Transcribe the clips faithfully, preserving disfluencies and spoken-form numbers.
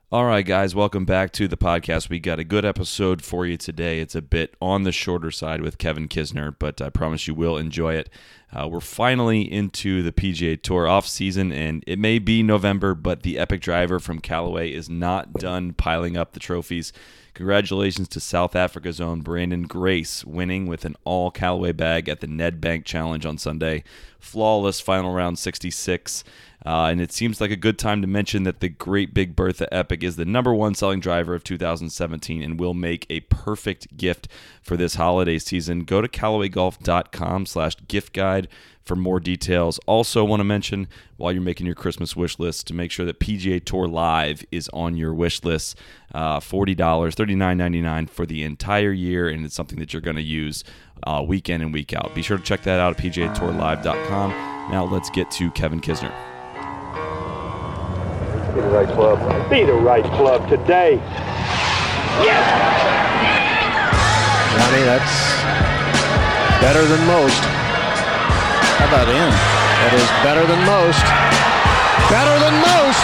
All right, guys, welcome back to the podcast. We got a good episode for you today. It's a bit on the shorter side with Kevin Kisner, but I promise you will enjoy it. Uh, we're finally into the P G A Tour off season, and it may be November, but the epic driver from Callaway is not done piling up the trophies. Congratulations to South Africa's own Brandon Grace winning with an all Callaway bag at the Nedbank Challenge on Sunday. Flawless final round sixty-six. Uh, and it seems like a good time to mention that the Great Big Bertha Epic is the number one selling driver of two thousand seventeen and will make a perfect gift for this holiday season. Go to Callaway Golf dot com slash gift guide for more details. Also want to mention, while you're making your Christmas wish list, to make sure that P G A Tour Live is on your wish list. Uh, forty dollars, thirty-nine ninety-nine for the entire year, and it's something that you're going to use uh, week in and week out. Be sure to check that out at P G A Tour Live dot com. Now let's get to Kevin Kisner. Be the right club. Be the right club today. Yes! Johnny, that's better than most. How about in? That is better than most. Better than most!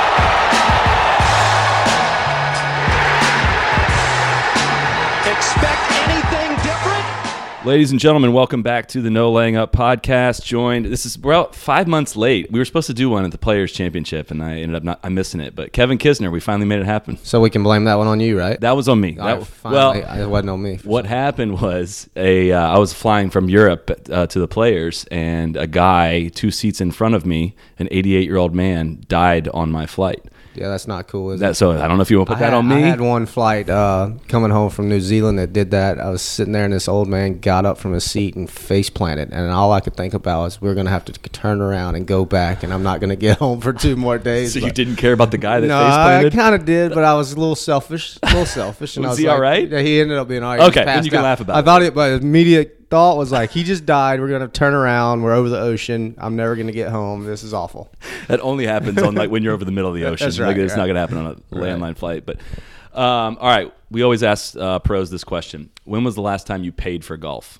Expect anything different? Ladies and gentlemen, welcome back to the No Laying Up podcast. Joined, this is we're out five months late. We were supposed to do one at the Players Championship, and I ended up not I'm missing it. But Kevin Kisner, we finally made it happen. So we can blame that one on you, right? That was on me. All That, right, fine. well, it wasn't on me. what happened was a uh, I was flying from Europe uh, to the Players, and a guy two seats in front of me, an eighty-eight-year-old man, died on my flight. Yeah, that's not cool, is That it? so I don't know if you want to put I that had, on me. I had one flight uh, coming home from New Zealand that did that. I was sitting there, and this old man got up from his seat and face planted, and all I could think about was we're going to have to turn around and go back, and I'm not going to get home for two more days. So but- you didn't care about the guy that No, face I planted? kind of did, but I was a little selfish. A little selfish. And Was I was he like, all right? Yeah, he ended up being all right. Okay, He then passed you can out. laugh about I it. thought it, but his immediate thought was like, he just died. We're gonna turn around. We're over the ocean. I'm never gonna get home. This is awful. That only happens on like when you're over the middle of the ocean. That's Like, right, it's right. not going to happen on a Right. landline flight. But um, all right, we always ask uh, pros this question: when was the last time you paid for golf?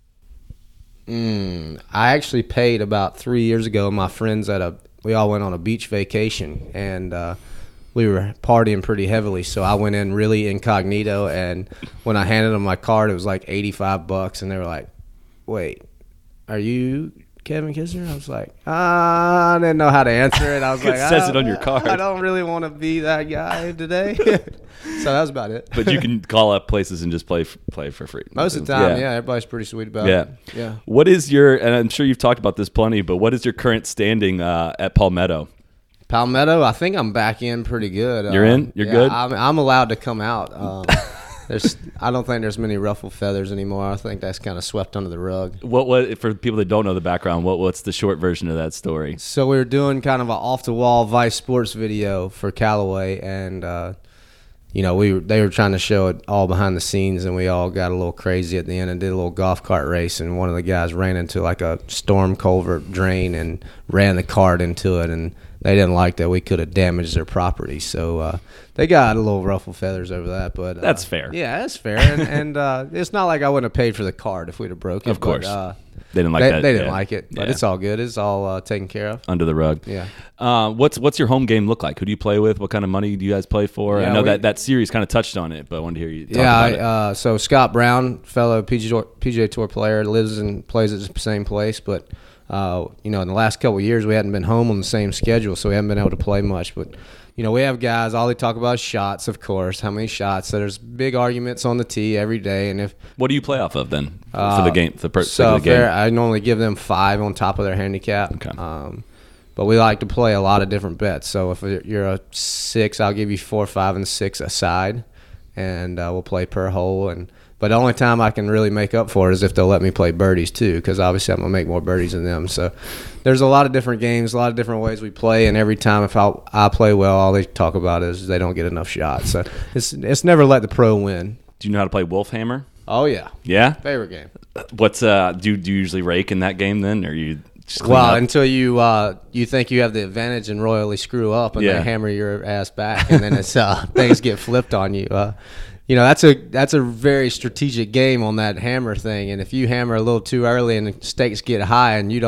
Mm, I actually paid about three years ago. My friends at a we all went on a beach vacation, and uh, we were partying pretty heavily. So I went in really incognito, and when I handed them my card, it was like eighty-five bucks, and they were like, "Wait, are you Kevin Kisner?" I was like, ah, I didn't know how to answer it. I was It like, says I it on your card. I don't really want to be that guy today. So that was about it. But you can call up places and just play f- play for free. Most of the time, yeah. everybody's pretty sweet about Yeah. it. Yeah. What is your? And I'm sure you've talked about this plenty, but what is your current standing uh, at Palmetto? Palmetto, I think I'm back in pretty good. You're Uh, in? You're yeah, good? I'm, I'm allowed to come out. Um, there's, I don't think there's many ruffled feathers anymore. I think that's kind of swept under the rug. What what for people that don't know the background? What what's the short version of that story? So we were doing kind of an off-the-wall Vice Sports video for Callaway, and uh, you know, we were, they were trying to show it all behind the scenes, and we all got a little crazy at the end and did a little golf cart race, and one of the guys ran into like a storm culvert drain and ran the cart into it, and they didn't like that we could have damaged their property, so uh, they got a little ruffle feathers over that. But uh, That's fair. Yeah, that's fair, and, and uh, it's not like I wouldn't have paid for the cart if we'd have broke it. Of course. but, uh, They didn't like they, that. they didn't yeah. like it, but Yeah. it's all good. It's all uh, taken care of. Under the rug. Yeah. Uh, what's what's your home game look like? Who do you play with? What kind of money do you guys play for? Yeah, I know we- that, that series kind of touched on it, but I wanted to hear you talk Yeah, about I, it. uh, so Scott Brown, fellow P G A, Tour- P G A Tour player, lives and plays at the same place, but uh, you know, in the last couple of years, we hadn't been home on the same schedule, so we haven't been able to play much. But you know, we have guys. All they talk about is shots, of course. How many shots? So there's big arguments on the tee every day, and if What do you play off of then for, uh, for the game? For the per- sake so of if the game. they're- I normally give them five on top of their handicap. Okay. Um, but we like to play a lot of different bets. So if you're a six, I'll give you four, five, and six aside, and uh, we'll play per hole. And but the only time I can really make up for it is if they'll let me play birdies too, because obviously I'm gonna make more birdies than them. So there's a lot of different games, a lot of different ways we play, and every time if I, I play well, all they talk about is they don't get enough shots. So it's it's never let the pro win. Do you know how to play Wolfhammer? Oh yeah, Yeah. favorite game. What's uh? Do you, do you usually rake in that game then, or you just clean Well, up? until you uh, you think you have the advantage and royally screw up and Yeah. they hammer your ass back, and then it's uh, things get flipped on you. Uh, you know, that's a that's a very strategic game on that hammer thing. And if you hammer a little too early and the stakes get high and you don't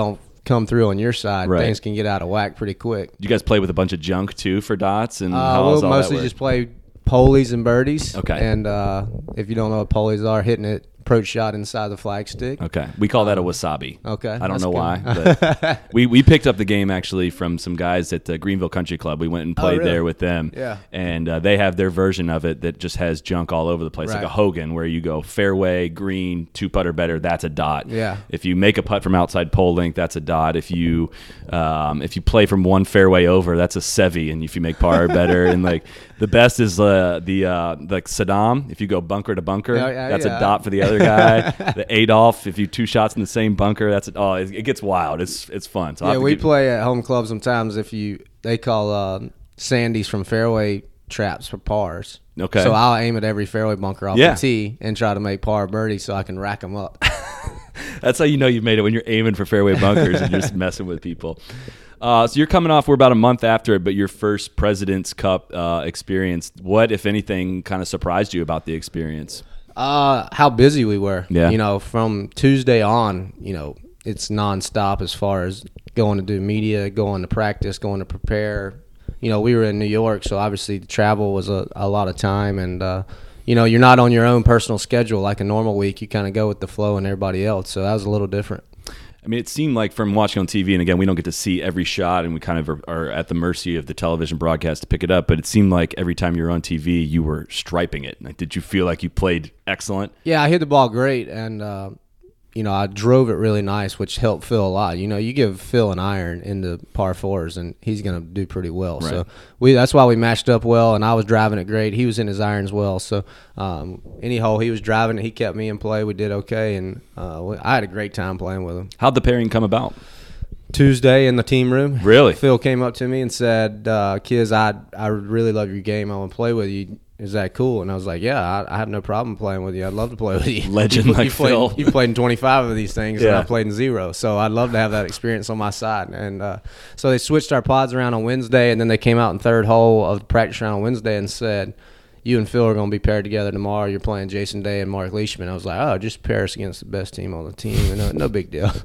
come through on your side, Right. things can get out of whack pretty quick. You guys play with a bunch of junk too for dots, and Uh, how we'll does all that mostly work? just play polies and birdies. Okay. And uh, if you don't know what polies are, hitting it approach shot inside the flag stick. Okay, we call that a wasabi. Okay, I don't that's know good. why. But we we picked up the game actually from some guys at the Greenville Country Club. We went and played Oh, really? there with them. Yeah. and uh, they have their version of it that just has junk all over the place, like Right. a Hogan, where you go fairway, green, two putter better. That's a dot. Yeah. If you make a putt from outside pole length, that's a dot. If you um, if you play from one fairway over, that's a sevy. And if you make par better, and like the best is uh, the uh, like Saddam. If you go bunker to bunker, Yeah, yeah, that's yeah. a dot for the other guy. The Adolf, if you two shots in the same bunker, that's oh, it, it gets wild. It's it's fun. So I'll Yeah, have to we give- play at home club sometimes. If you they call uh, sandies from fairway traps for pars. Okay. So I'll aim at every fairway bunker off Yeah. the tee and try to make par birdie so I can rack them up. That's how you know you've made it, when you're aiming for fairway bunkers and just messing with people. Uh, so you're coming off, we're about a month after it, but your first President's Cup uh, experience. What, if anything, kind of surprised you about the experience? Uh, how busy we were. Yeah. You know, from Tuesday on, you know, it's nonstop as far as going to do media, going to practice, going to prepare. You know, we were in New York, so obviously the travel was a, a lot of time. And, uh, you know, you're not on your own personal schedule like a normal week. You kind of go with the flow and everybody else. So that was a little different. I mean, it seemed like from watching on T V, and again, we don't get to see every shot, and we kind of are, are at the mercy of the television broadcast to pick it up, but it seemed like every time you were on T V, you were striping it. Like, did you feel like you played excellent? Yeah, I hit the ball great, and uh, you know, I drove it really nice, which helped Phil a lot. You know, you give Phil an iron into par fours, and he's going to do pretty well. Right. So we that's why we matched up well, and I was driving it great. He was in his irons well. So um, any hole he was driving it, he kept me in play. We did okay, and uh, we, I had a great time playing with him. How'd the pairing come about? Tuesday in the team room. Really? Phil came up to me and said, uh, "Kiz, I I really love your game. I want to play with you. Is that cool?" And I was like, "Yeah, I, I have no problem playing with you. I'd love to play with you." Legend you, like you played, Phil. You played in twenty-five of these things, and Yeah. I played in zero. So I'd love to have that experience on my side. And uh, so they switched our pods around on Wednesday, and then they came out in third hole of the practice round on Wednesday and said, "You and Phil are going to be paired together tomorrow. You're playing Jason Day and Mark Leishman." I was like, "Oh, just pair us against the best team on the team. No, no big deal."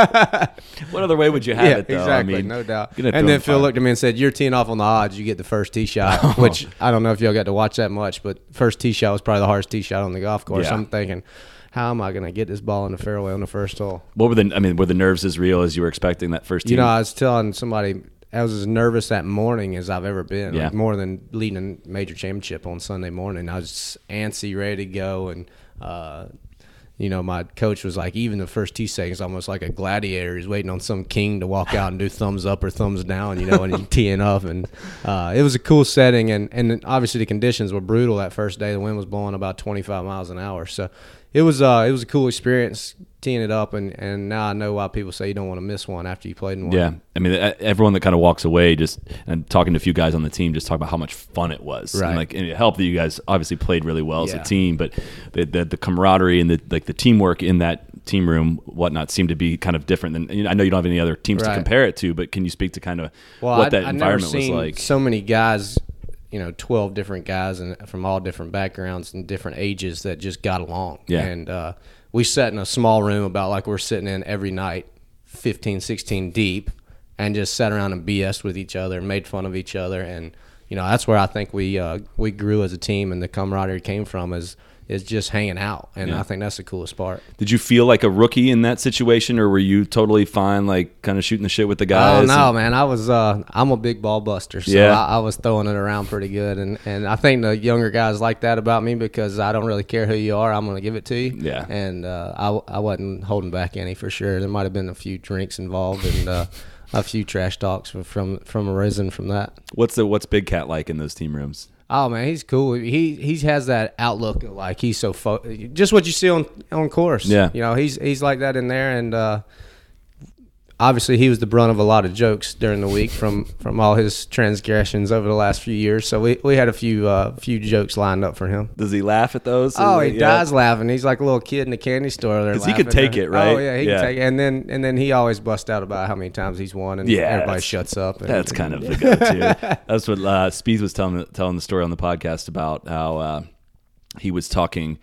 What other way would you have yeah, it, though? exactly, I mean, no doubt. gonna throw And then him Phil fire. looked at me and said, "You're teeing off on the odds. You get the first tee shot," which I don't know if y'all got to watch that much, but first tee shot was probably the hardest tee shot on the golf course. Yeah. I'm thinking, how am I going to get this ball in the fairway on the first hole? What were the? I mean, were the nerves as real as you were expecting that first team? You know, I was telling somebody I was as nervous that morning as I've ever been, Yeah. like more than leading a major championship on Sunday morning. I was just antsy, ready to go, and uh, you know, my coach was like, even the first two seconds, almost like a gladiator. He's waiting on some king to walk out and do thumbs up or thumbs down, you know, and he's teeing up. And uh, it was a cool setting, and and obviously the conditions were brutal that first day. The wind was blowing about twenty-five miles an hour, so it was uh it was a cool experience teeing it up, and, and now I know why people say you don't want to miss one after you played in one. Yeah, I mean, e- everyone that kind of walks away, just and talking to a few guys on the team, just talk about how much fun it was. Right. And like, and it helped that you guys obviously played really well as Yeah. a team, but the, the the camaraderie and the like the teamwork in that team room, whatnot, seemed to be kind of different than. You know, I know you don't have any other teams to Right. compare it to, but can you speak to kind of Well, what I'd, that I'd environment never seen was like? so many guys, you know, twelve different guys and from all different backgrounds and different ages that just got along. Yeah. And uh, we sat in a small room about like we're sitting in every night, fifteen, sixteen deep, and just sat around and B S'd with each other, made fun of each other. And, you know, that's where I think we uh, we grew as a team, and the camaraderie came from is is just hanging out. And Yeah. I think that's the coolest part. Did you feel like a rookie in that situation, or were you totally fine, like kind of shooting the shit with the guys? Oh no, and- man! I was uh, I'm a big ball buster, so Yeah. I, I was throwing it around pretty good, and, and I think the younger guys like that about me because I don't really care who you are. I'm gonna give it to you. Yeah. And uh, I I wasn't holding back any for sure. There might have been a few drinks involved and uh, a few trash talks from from from arisen from that. What's the what's Big Cat like in those team rooms? Oh man, he's cool. He he has that outlook of, like he's so fo- just what you see on on course. Yeah. you know he's he's like that in there, and uh, obviously he was the brunt of a lot of jokes during the week from, from all his transgressions over the last few years. So we, we had a few uh, few jokes lined up for him. Does he laugh at those? Oh, he Yeah. dies laughing. He's like a little kid in the candy store. there 'Cause he could laughing. take it, right? Oh yeah, he Yeah. can take it. And then and then he always busts out about how many times he's won, and Yeah, everybody that's- shuts up. And, That's kind of the go-to. That's what uh, Spieth was telling telling the story on the podcast about how uh, he was talking.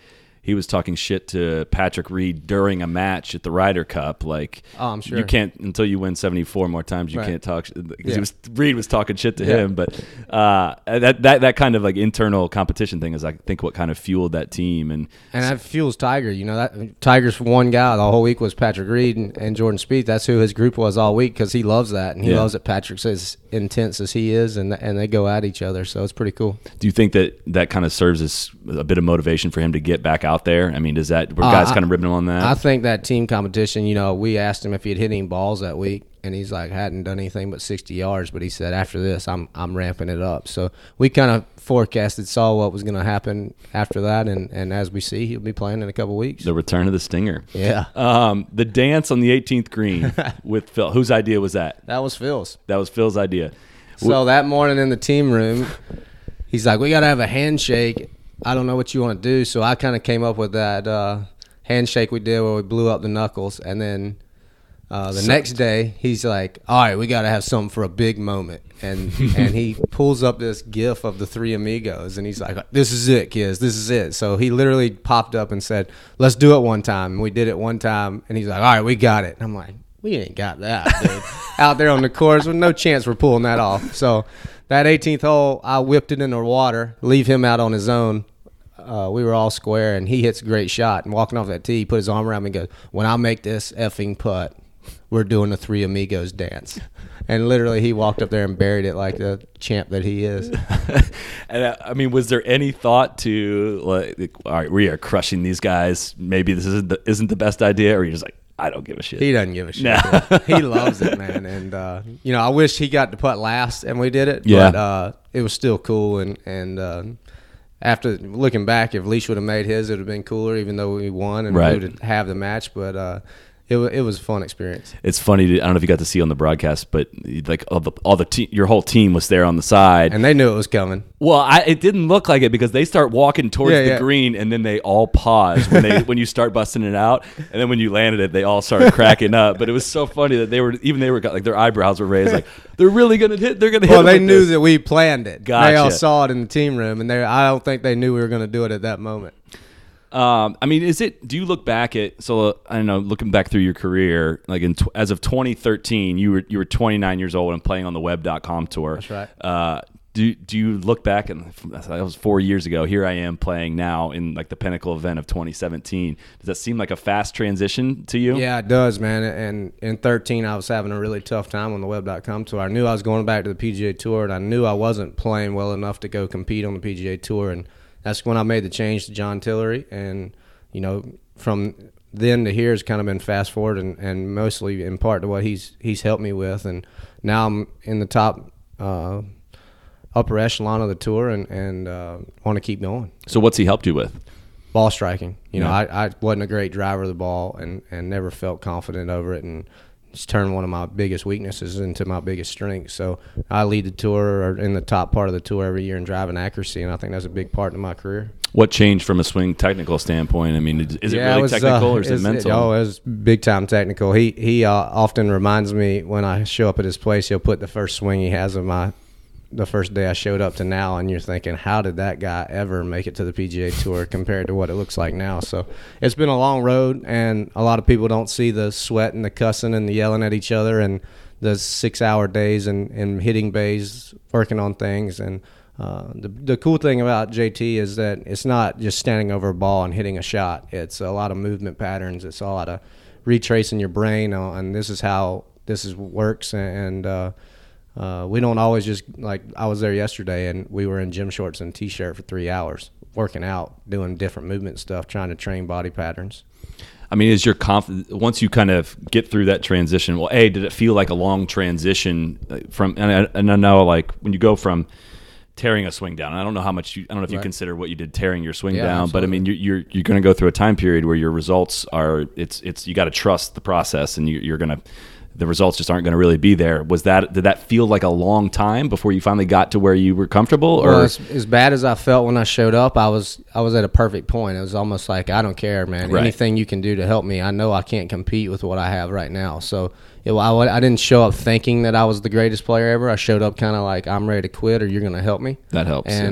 he was talking shit to Patrick Reed during a match at the Ryder Cup. Like, oh, I'm sure you can't until you win seventy-four more times. You right. can't talk because yeah. he was Reed was talking shit to yeah. him. But uh, that that that kind of like internal competition thing is, I think, what kind of fueled that team. And and that fuels Tiger. You know, that Tiger's one guy the whole week was Patrick Reed and, and Jordan Spieth. That's who his group was all week because he loves that and he yeah. loves that Patrick's as intense as he is, and and they go at each other. So it's pretty cool. Do you think that that kind of serves as a bit of motivation for him to get back out there? I mean, does that were guys uh, kind of ribbing him on that? I think that team competition, you know, we asked him if he had hit any balls that week, and he's like, hadn't done anything but sixty yards, but he said, after this, I'm I'm ramping it up. So we kind of forecasted, saw what was going to happen after that, and, and as we see, he'll be playing in a couple weeks. The return of the Stinger. Yeah. Um, the dance on the eighteenth green with Phil. Whose idea was that? That was Phil's. That was Phil's idea. So that morning in the team room, he's like, we got to have a handshake. I don't know what you want to do. So I kind of came up with that uh, handshake we did where we blew up the knuckles. And then uh, the so, next day, he's like, all right, we got to have something for a big moment. And and he pulls up this gif of the three amigos. And he's like, this is it, kids. This is it. So he literally popped up and said, let's do it one time. And we did it one time. And he's like, all right, we got it. And I'm like, we ain't got that, dude. Out there on the course with no chance we're pulling that off. So that eighteenth hole, I whipped it in the water, leave him out on his own. Uh, we were all square, and he hits a great shot. And walking off that tee, he put his arm around me and goes, when I make this effing putt, we're doing the Three Amigos dance. And literally he walked up there and buried it like the champ that he is. And uh, I mean, was there any thought to, like, all right, we are crushing these guys. Maybe this isn't the, isn't the best idea, or you're just like, I don't give a shit. He doesn't give a shit. Nah. He loves it, man. And, uh, you know, I wish he got to putt last and we did it. Yeah. But uh, it was still cool. And, and uh, after looking back, if Leash would have made his, it would have been cooler, even though we won and right. we would have the match. But uh, it, w- it was a fun experience. It's funny. To, I don't know if you got to see on the broadcast, but like all the, all the te- your whole team was there on the side. And they knew it was coming. Well, I, it didn't look like it because they start walking towards Yeah, the yeah. green, and then they all pause when they when you start busting it out, and then when you landed it, they all started cracking up. But it was so funny that they were even they were like their eyebrows were raised, like they're really gonna hit. They're gonna hit. Well, him they with knew this. that we planned it. Gotcha. They all saw it in the team room, and they I don't think they knew we were going to do it at that moment. Um, I mean, is it? Do you look back at so uh, I don't know, looking back through your career, like in tw- as of twenty thirteen, you were you were twenty-nine years old and playing on the web dot com tour. That's right. Uh, do do you look back and that was four years ago? Here I am playing now in like the pinnacle event of twenty seventeen. Does that seem like a fast transition to you? Yeah, it does, man. And in thirteen, I was having a really tough time on the web dot com tour. I knew I was going back to the P G A Tour, and I knew I wasn't playing well enough to go compete on the P G A Tour. And that's when I made the change to John Tillery. And, you know, from then to here has kind of been fast forward, and, and mostly in part to what he's he's helped me with. And now I'm in the top uh, upper echelon of the tour, and, and uh, want to keep going. So what's he helped you with? Ball striking. You know, Yeah. I, I wasn't a great driver of the ball and, and never felt confident over it, and it's turned one of my biggest weaknesses into my biggest strength. So I lead the tour or in the top part of the tour every year in driving accuracy, and I think that's a big part of my career. What changed from a swing technical standpoint? I mean, is it Yeah, really was, technical uh, or is it it's- mental? Oh, it was big time technical. He he uh, often reminds me when I show up at his place, he'll put the first swing he has of my the first day I showed up to now, and you're thinking, how did that guy ever make it to the P G A Tour compared to what it looks like now? So it's been a long road, and a lot of people don't see the sweat and the cussing and the yelling at each other and the six-hour days and, and hitting bays working on things. And uh, the the cool thing about J T is that it's not just standing over a ball and hitting a shot. It's a lot of movement patterns. It's a lot of retracing your brain on, and this is how this is works. And uh, uh, we don't always just, like, I was there yesterday, and we were in gym shorts and T-shirt for three hours, working out, doing different movement stuff, trying to train body patterns. I mean, is your confidence once you kind of get through that transition? Well, A, did it feel like a long transition from? And I, and I know, like, when you go from tearing a swing down, and I don't know how much you, I don't know if you Right. consider what you did tearing your swing Yeah, down, absolutely. but I mean, you're you're, you're going to go through a time period where your results are it's it's you got to trust the process, and you, you're going to the results just aren't going to really be there. Was that did that feel like a long time before you finally got to where you were comfortable? Or Well, as, as bad as I felt when I showed up, I was I was at a perfect point. It was almost like, I don't care, man. Right. Anything you can do to help me. I know I can't compete with what I have right now. So it, I, I didn't show up thinking that I was the greatest player ever. I showed up kind of like, I'm ready to quit, or you're going to help me. that helps? And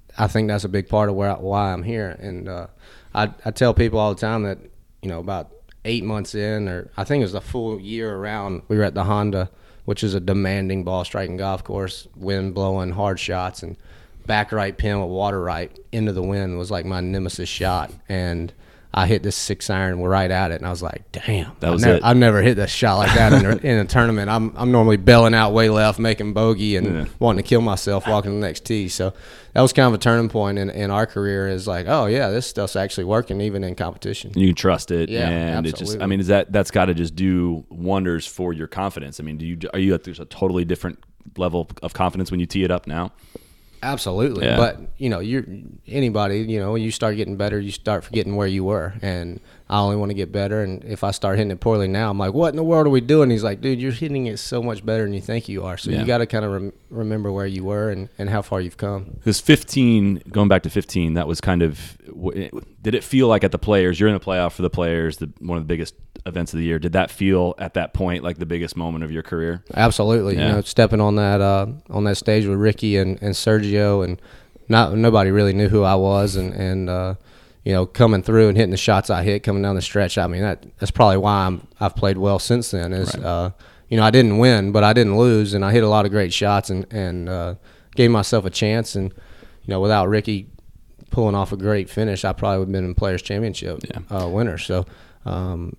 I think that's a big part of where I, why I'm here. And uh, I I tell people all the time that, you know, about eight months in, or I think it was a full year around, we were at the Honda, which is a demanding ball striking golf course, wind blowing, hard shots, and back right pin with water right into the wind was like my nemesis shot. And I hit this six iron right at it, and I was like, damn. That was I've never, it. I've never hit a shot like that in a, in a tournament. I'm I'm normally bailing out way left, making bogey, and Yeah. wanting to kill myself walking the next tee. So that was kind of a turning point in, in our career, is like, oh, yeah, this stuff's actually working even in competition. You can trust it, Yeah, and it just, absolutely. I mean, is that that's got to just do wonders for your confidence. I mean, do you are you at there's a totally different level of confidence when you tee it up now? Absolutely. Yeah. But, you know, you're anybody, you know, when you start getting better, you start forgetting where you were. And I only want to get better. And if I start hitting it poorly now, I'm like, what in the world are we doing? He's like, dude, you're hitting it so much better than you think you are. So Yeah. you got to kind of rem- remember where you were and, and how far you've come. Because fifteen, going back to fifteen, that was kind of, did it feel like at the Players, you're in the playoff for the Players, the, one of the biggest events of the year. Did that feel at that point like the biggest moment of your career? Absolutely. Yeah. You know, stepping on that uh, on that stage with Ricky and, and Sergio, and not nobody really knew who I was, and, and uh, you know, coming through and hitting the shots I hit coming down the stretch. I mean, that that's probably why I'm I've played well since then. Is Right. uh, you know, I didn't win, but I didn't lose, and I hit a lot of great shots, and and uh, gave myself a chance. And you know, without Ricky pulling off a great finish, I probably would have been in Players Championship Yeah. uh, winner. So. Um,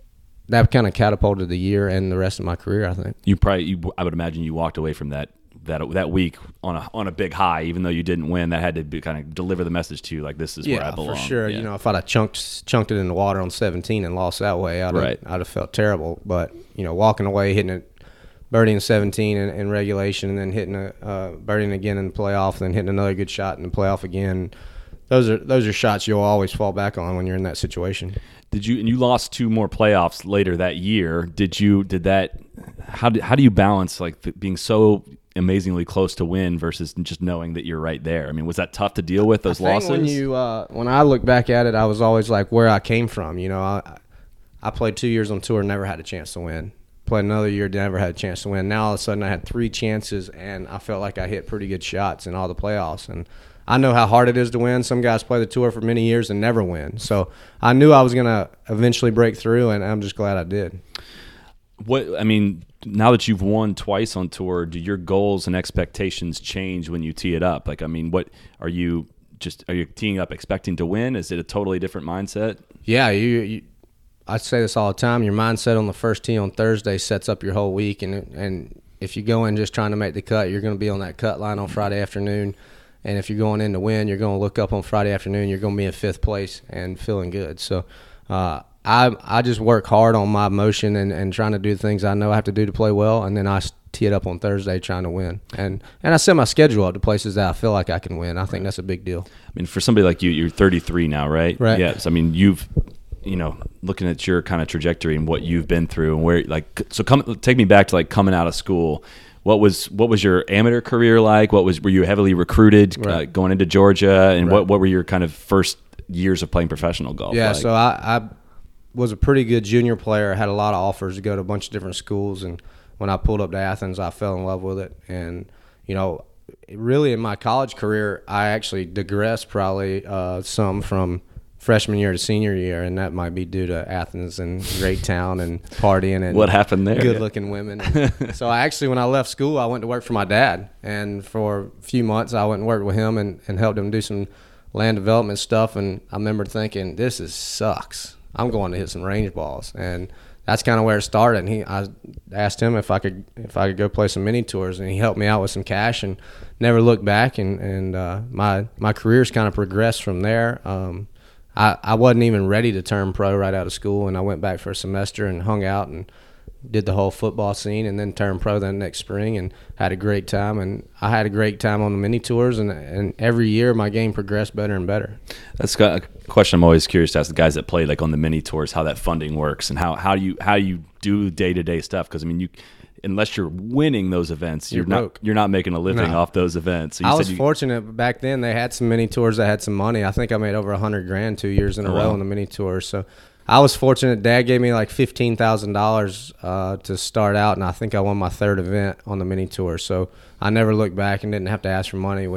that kind of catapulted the year and the rest of my career, I think. You probably, you, I would imagine you walked away from that that that week on a on a big high, even though you didn't win. That had to be, kind of deliver the message to you, like, this is where I belong. for sure. Yeah. You know, if I'd have chunked chunked it in the water on seventeen and lost that way, I'd have, Right. I'd have felt terrible. But you know, walking away, hitting it, birdieing seventeen in, in regulation, and then hitting a uh, birdieing again in the playoff, and then hitting another good shot in the playoff again. Those are those are shots you'll always fall back on when you're in that situation. Did you, and you lost two more playoffs later that year. Did you, did that, how do, how do you balance like the, being so amazingly close to win versus just knowing that you're right there? I mean, was that tough to deal with, those I think losses? When you uh, when I look back at it, I was always like where I came from. You know, I I played two years on tour, never had a chance to win. Played another year, never had a chance to win. Now all of a sudden I had three chances, and I felt like I hit pretty good shots in all the playoffs. And I know how hard it is to win. Some guys play the tour for many years and never win. So I knew I was going to eventually break through, and I'm just glad I did. What, I mean, now that you've won twice on tour, do your goals and expectations change when you tee it up? Like, I mean, what are you just, are you teeing up expecting to win? Is it a totally different mindset? Yeah, you, you I say this all the time. Your mindset on the first tee on Thursday sets up your whole week, and and if you go in just trying to make the cut, you're going to be on that cut line on Friday afternoon. And if you're going in to win, you're going to look up on Friday afternoon, you're going to be in fifth place and feeling good. So uh, I I just work hard on my motion and, and trying to do the things I know I have to do to play well, and then I tee it up on Thursday trying to win. And and I set my schedule up to places that I feel like I can win. I think that's a big deal. I mean, for somebody like you, you're thirty-three now, right? Right. Yes. I mean, you've, you know, looking at your kind of trajectory and what you've been through and where, like, so come take me back to like coming out of school. What was what was your amateur career like? What was were you heavily recruited uh, Right. going into Georgia? And Right. what, what were your kind of first years of playing professional golf? Yeah, like? so I, I was a pretty good junior player. I had a lot of offers to go to a bunch of different schools, and when I pulled up to Athens, I fell in love with it. And, you know, really in my college career, I actually digressed probably uh, some from freshman year to senior year, and that might be due to Athens and great town and partying and What happened there? good-looking women. So I actually, when I left school, I went to work for my dad, and for a few months I went and worked with him and, and helped him do some land development stuff. And I remember thinking, this is sucks. I'm going to hit some range balls, and that's kind of where it started. And he, I asked him if I could if I could go play some mini tours, and he helped me out with some cash and never looked back. And and uh, my my career's kind of progressed from there. Um, I, I wasn't even ready to turn pro right out of school, and I went back for a semester and hung out and did the whole football scene, and then turned pro the next spring and had a great time. And I had a great time on the mini tours, and, and every year my game progressed better and better. That's got a question I'm always curious to ask the guys that play like on the mini tours, how that funding works and how, how you how you do day to day stuff. Because I mean, you unless you're winning those events, you're, You're not broke. you're not making a living No. off those events. So you I said was you, fortunate back then. They had some mini tours that had some money. I think I made over a hundred grand two years in a Oh, row wow. on the mini tours. So I was fortunate. Dad gave me like fifteen thousand uh, dollars to start out, and I think I won my third event on the mini tour. So I never looked back and didn't have to ask for money, which is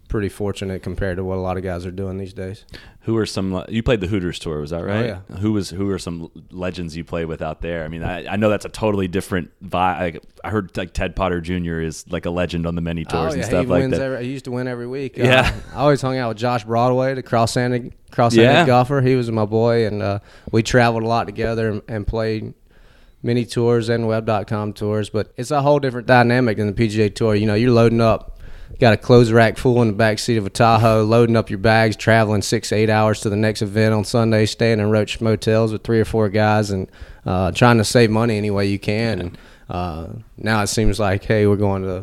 pretty fortunate compared to what a lot of guys are doing these days. Who are some? You played the Hooters tour, was that right? Oh, yeah. Who was? Who are some legends you played with out there? I mean, I, I know that's a totally different vibe. Like, I heard like Ted Potter Junior is like a legend on the many tours oh, yeah, and stuff he like wins that. Every, he used to win every week. Yeah. Uh, I always hung out with Josh Broadway, the cross-handed, cross-handed Yeah. golfer. He was my boy, and uh, we traveled a lot together and, and played mini tours and web dot com tours. But it's a whole different dynamic than the P G A Tour. You know, you're loading up. Got a clothes rack full in the back seat of a Tahoe, loading up your bags, traveling six, eight hours to the next event on Sunday, staying in roach motels with three or four guys, and uh, trying to save money any way you can. And uh, now it seems like, hey, we're going to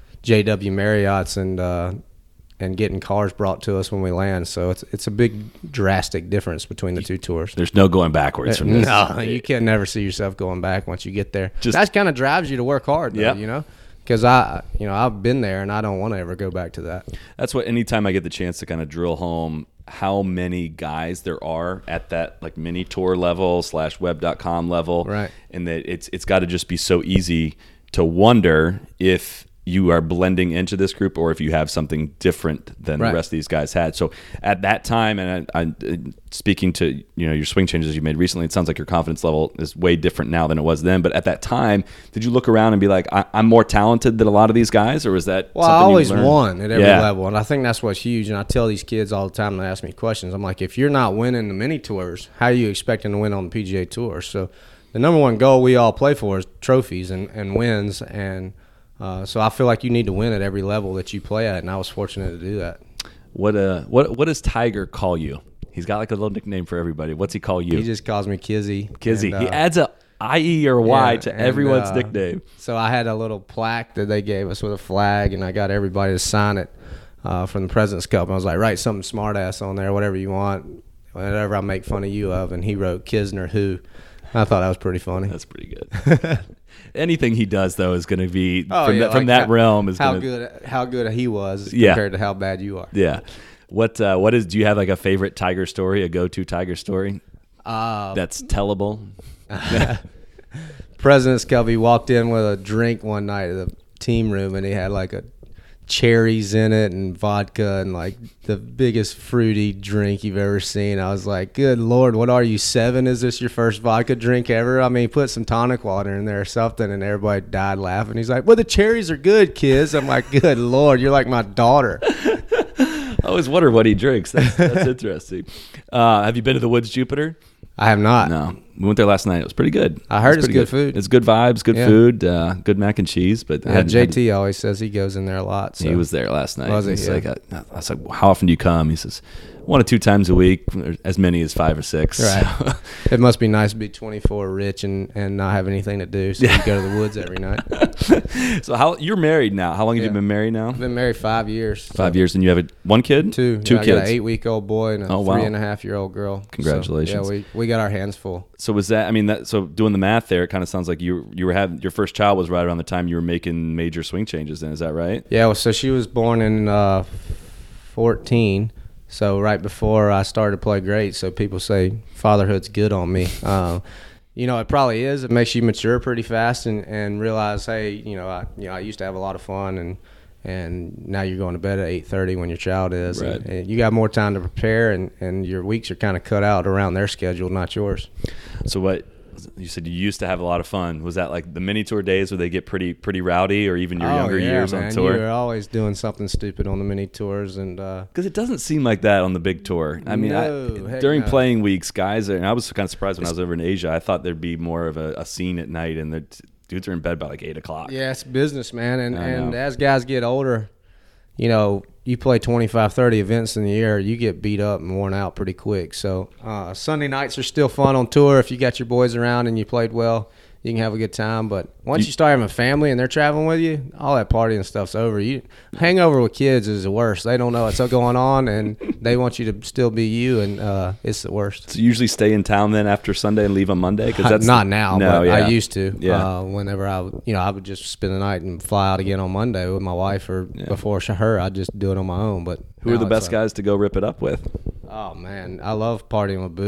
J W Marriott's and uh, and getting cars brought to us when we land. So it's it's a big drastic difference between the two tours. There's no going backwards from this. No, you can never see yourself going back once you get there. Just- that kind of drives you to work hard, though, Yep. you know. Because I, you know, I've been there and I don't want to ever go back to that. That's what. Anytime I get the chance to kind of drill home how many guys there are at that like mini tour level slash web dot com level, Right. and that it's it's got to just be so easy to wonder if you are blending into this group or if you have something different than Right. the rest of these guys had. So at that time, and I, I, speaking to you know your swing changes you made recently, it sounds like your confidence level is way different now than it was then. But at that time, did you look around and be like, I, I'm more talented than a lot of these guys, or was that Well, I something you always learned? won at every Yeah. level, and I think that's what's huge. And I tell these kids all the time, they ask me questions. I'm like, if you're not winning the mini tours, how are you expecting to win on the P G A Tour? So the number one goal we all play for is trophies and, and wins, and uh, so I feel like you need to win at every level that you play at, and I was fortunate to do that. What uh what what does Tiger call you? He's got like a little nickname for everybody. What's he call you? He just calls me Kizzy. Kizzy. and, he uh, adds a I E or Y yeah, to and, everyone's uh, nickname. So I had a little plaque that they gave us with a flag, and I got everybody to sign it uh, from the President's Cup. And I was like, write something smart ass on there, whatever you want, whatever I make fun of you of. And he wrote Kisner who. I thought that was pretty funny. That's pretty good. Anything he does though is going to be Oh, from, yeah, that, from like that how, realm is how gonna, good how good he was Yeah. compared to how bad you are. Yeah. What uh, what is? Do you have like a favorite Tiger story? A go to Tiger story Uh, that's tellable? President's Cup, he walked in with a drink one night at the team room, and he had like a cherries in it and vodka and like the biggest fruity drink you've ever seen. I was like, good Lord, what are you, seven? Is this your first vodka drink ever? I mean, put some tonic water in there or something, and everybody died laughing. He's like, well, the cherries are good, kids. I'm like, good Lord, you're like my daughter. I always wonder what he drinks. That's, that's interesting. Uh, have you been to the Woods Jupiter? I have not. No, we went there last night. It was pretty good. I heard It was it's pretty good food. It's good vibes, good Yeah. food, uh, good mac and cheese. But I Yeah, hadn't- J hadn't- T always says he goes in there a lot. So. He was there last night. Was he? He's Yeah. like, I, I was like, how often do you come? He says, one or two times a week, or as many as five or six. Right. It must be nice to be twenty-four, rich, and, and not have anything to do. So you go to the woods every night. So how you're married now? How long have Yeah. you been married now? I've been married five years. so- Five years, and you have a, one kid? Two. Two Yeah, I kids. got an eight-week-old boy and a Oh, wow. three and a half year old girl. So, Congratulations. yeah, we, we got our hands full. So was that? I mean, that. So doing the math there, it kind of sounds like you you were having your first child was right around the time you were making major swing changes. Then is that right? Yeah. Well, so she was born in uh, fourteen. So right before I started to play great. So people say fatherhood's good on me. Uh, you know, it probably is. It makes you mature pretty fast and, and realize, hey, you know, I you know I used to have a lot of fun and. And now you're going to bed at eight thirty when your child is. Right. And, and you got more time to prepare, and, and your weeks are kind of cut out around their schedule, not yours. So what? You said you used to have a lot of fun. Was that like the mini tour days where they get pretty pretty rowdy, or even your Oh, younger yeah, years man. on tour? You were always doing something stupid on the mini tours, and uh, Because it doesn't seem like that on the big tour. I mean, No, I, heck during no. playing weeks, guys, are, and I was kind of surprised when I was over in Asia. I thought there'd be more of a, a scene at night, and the t- dudes are in bed by like eight o'clock. yeah, it's business, man. And I and know. as guys get older, you know, you play twenty-five, thirty events in the year, you get beat up and worn out pretty quick. So uh, Sunday nights are still fun on tour if you got your boys around and you played well. You can have a good time, but once You- you start having a family and they're traveling with you, all that partying stuff's over. You hangover with kids is the worst. They don't know what's going on, and they want you to still be you, and uh, it's the worst. So you usually stay in town then after Sunday and leave on Monday? Cause that's Not now, No, but yeah. I used to. Yeah. Uh, whenever I, would- you know, I would just spend the night and fly out again on Monday with my wife, or Yeah. before sh- her, I'd just do it on my own. But Who are now the it's best like- guys to go rip it up with? Oh man, I love partying with Boo.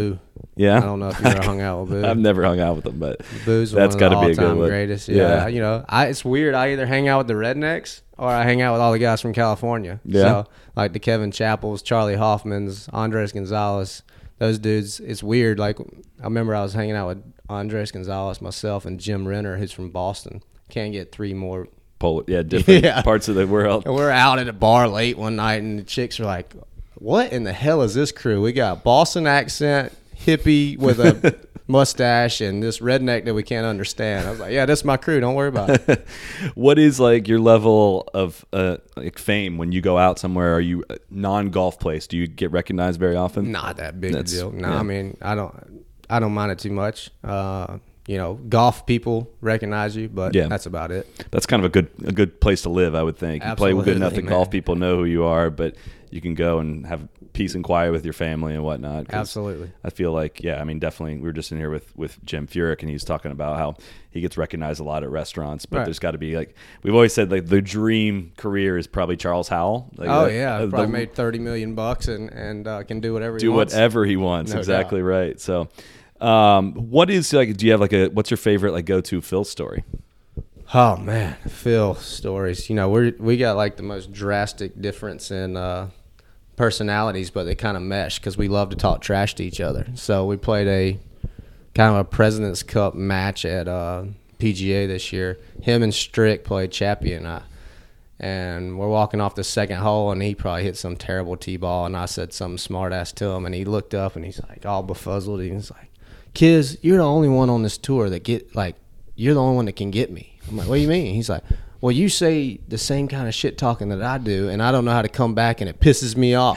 Yeah, I don't know if you ever hung out with Boo. I've never hung out with them, but Boo's that's got to be a good one. Greatest. Yeah, Yeah. you know, I, it's weird. I either hang out with the rednecks or I hang out with all the guys from California. Yeah. So, like the Kevin Chappells, Charlie Hoffmans, Andres Gonzalez, those dudes. It's weird. Like I remember I was hanging out with Andres Gonzalez, myself, and Jim Renner, who's from Boston. Can't get three more. Pol- yeah, different Yeah. parts of the world. And we're out at a bar late one night, and the chicks are like, "What in the hell is this crew? We got Boston accent, hippie with a mustache, and this redneck that we can't understand." I was like, "Yeah, that's my crew. Don't worry about it." What is like your level of uh, like fame when you go out somewhere? Are you non-golf place? Do you get recognized very often? Not that big a That's- deal. No, yeah. I mean, I don't, I don't mind it too much. Uh, you know, golf people recognize you, but Yeah. that's about it. That's kind of a good a good place to live, I would think. You play good enough Absolutely, that golf man. people know who you are, but you can go and have peace and quiet with your family and whatnot. 'Cause Absolutely. I feel like, yeah, I mean, definitely. We were just in here with, with Jim Furyk, and he's talking about how he gets recognized a lot at restaurants, but Right. there's got to be like we've always said, like the dream career is probably Charles Howell. Like Oh that- yeah, uh, probably the- made thirty million bucks and and uh, can do whatever. do he wants. whatever he wants. No Exactly right. So, um, what is like? Do you have like a what's your favorite like go to Phil story? Oh man, Phil stories. You know, we we got like the most drastic difference in uh, personalities, but they kind of mesh because we love to talk trash to each other. So we played a kind of a President's Cup match at uh, P G A this year. Him and Strick played Chappie and I. And we're walking off the second hole, and he probably hit some terrible tee ball, and I said something smart ass to him, and he looked up and he's like all befuzzled. And he's like, "Kiz, you're the only one on this tour that get like, you're the only one that can get me." I'm like, "What do you mean?" He's like, "Well, you say the same kind of shit talking that I do, and I don't know how to come back, and it pisses me off."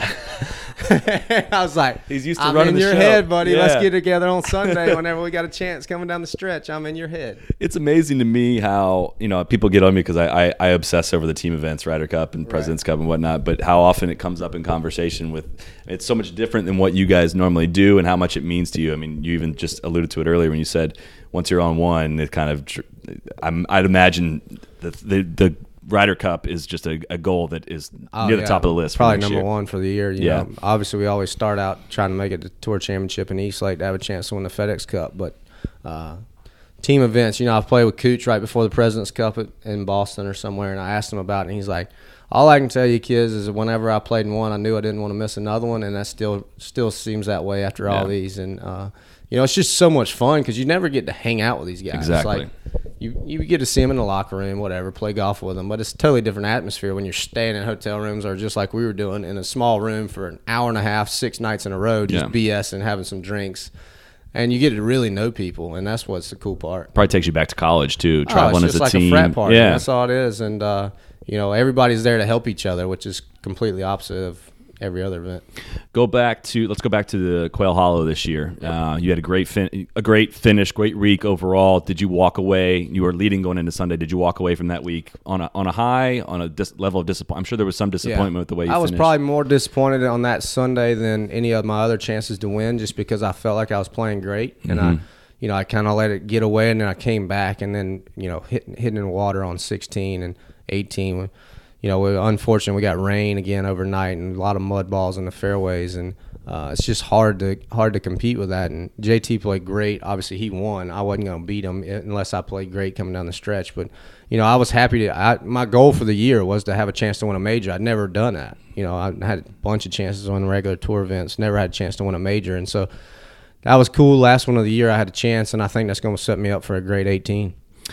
I was like, He's used to I'm running in the your show. head, buddy. Let's Yeah. get together on Sunday whenever we got a chance coming down the stretch. I'm in your head. It's amazing to me how, you know, people get on me because I, I, I obsess over the team events, Ryder Cup and President's Cup and whatnot, but how often it comes up in conversation with, it's so much different than what you guys normally do and how much it means to you. I mean, you even just alluded to it earlier when you said once you're on one, it kind of, I'm, I'd imagine the, the, the Ryder Cup is just a, a goal that is Oh, near the yeah. top of the list. for Probably next number year. one for the year. You Yeah. know, obviously we always start out trying to make it to Tour Championship in Eastlake to have a chance to win the FedEx Cup. But uh, team events, you know, I've played with Cooch right before the President's Cup at, in Boston or somewhere, and I asked him about it, and he's like, "All I can tell you, kids, is that whenever I played in one, I knew I didn't want to miss another one, and that still still seems that way after all Yeah. these." And uh, you know, it's just so much fun because you never get to hang out with these guys. Exactly. Like, you you get to see them in the locker room, whatever, play golf with them, but it's a totally different atmosphere when you're staying in hotel rooms or just like we were doing in a small room for an hour and a half, six nights in a row, just Yeah. BSing, having some drinks, and you get to really know people, and that's what's the cool part. Probably takes you back to college too, Oh, traveling it's as just a like team. a frat party. Yeah. That's all it is, and uh, you know, everybody's there to help each other, which is completely opposite of every other event. Go back to let's go back to the Quail Hollow this year. Uh, you had a great fin- a great finish, great week overall. Did you walk away? You were leading going into Sunday. Did you walk away from that week on a on a high, on a dis- level of disappointment? I'm sure there was some disappointment with the way you I was finished. probably more disappointed on that Sunday than any of my other chances to win, just because I felt like I was playing great, and Mm-hmm. I, you know, I kind of let it get away, and then I came back, and then you know, hitting hitting in water on sixteen and eighteen. You know, we unfortunately we got rain again overnight, and a lot of mud balls in the fairways, and uh, it's just hard to hard to compete with that. And J T played great. Obviously, he won. I wasn't going to beat him unless I played great coming down the stretch. But you know, I was happy to. I, my goal for the year was to have a chance to win a major. I'd never done that. You know, I had a bunch of chances on regular tour events. Never had a chance to win a major, and so that was cool. Last one of the year, I had a chance, and I think that's going to set me up for a great eighteen.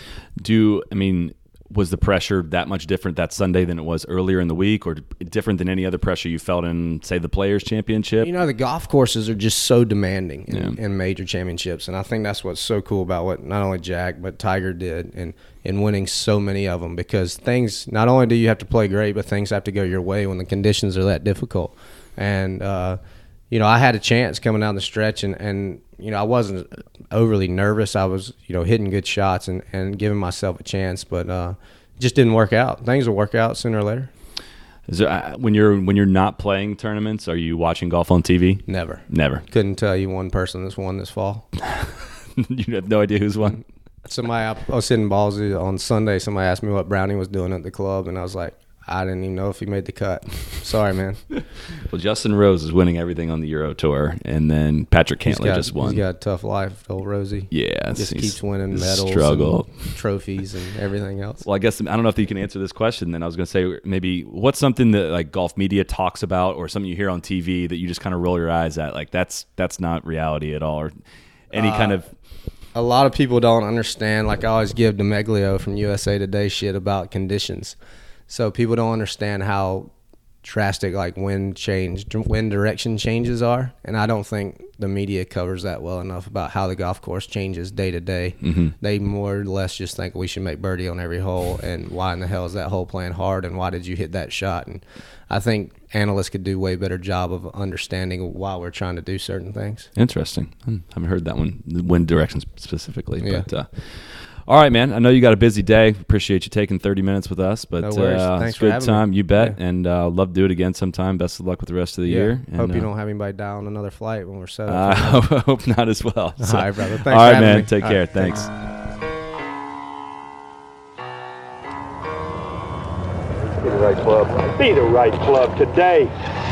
Do I mean? Was the pressure that much different that Sunday than it was earlier in the week, or different than any other pressure you felt in, say, the Players Championship? You know, the golf courses are just so demanding in, Yeah. in major championships, and I think that's what's so cool about what not only Jack but Tiger did in, in winning so many of them, because things, not only do you have to play great, but things have to go your way when the conditions are that difficult. And, uh, you know, I had a chance coming down the stretch, and, and you know, I wasn't overly nervous. I was, you know, hitting good shots and, and giving myself a chance, but uh, it just didn't work out. Things will work out sooner or later. Is there, uh, when you're when you're not playing tournaments, are you watching golf on T V? Never. Never. Couldn't tell you one person that's won this fall. You have no idea who's won. Somebody, I was sitting in Ballsy on Sunday. Somebody asked me what Brownie was doing at the club, and I was like, I didn't even know if he made the cut. Sorry, man. Well, Justin Rose is winning everything on the Euro Tour, and then Patrick Cantlay got, just won. He's got a tough life, old Rosie. Yeah. Just keeps winning medals, struggle. and trophies, and everything else. Well, I guess I don't know if you can answer this question. Then I was going to say maybe what's something that like golf media talks about, or something you hear on T V that you just kind of roll your eyes at, like that's that's not reality at all, or any uh, kind of. A lot of people don't understand. Like I always give DeMeglio from U S A Today shit about conditions. So people don't understand how drastic like wind change, wind direction changes are, and I don't think the media covers that well enough about how the golf course changes day to day. Mm-hmm. They more or less just think we should make birdie on every hole, and why in the hell is that hole playing hard, and why did you hit that shot? And I think analysts could do way better job of understanding why we're trying to do certain things. Interesting. I haven't heard that one, wind directions specifically. Yeah. But, uh, all right, man. I know you got a busy day. Appreciate you taking thirty minutes with us. But no worries. uh, Thanks it's for good having time. me. You bet. Yeah. And uh, love to do it again sometime. Best of luck with the rest of the yeah. year. And, hope you uh, don't have anybody die on another flight when we're set I up. uh, hope not as well. So, all right, brother. Thanks all for right, having man. me. Take All care. right, Thanks. Be the right club. Be the right club today.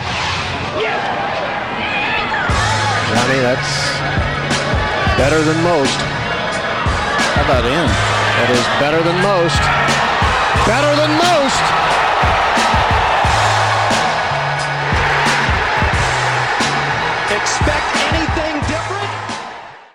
Johnny, that's better than most. How about him? That is better than most. Better than most. Expect anything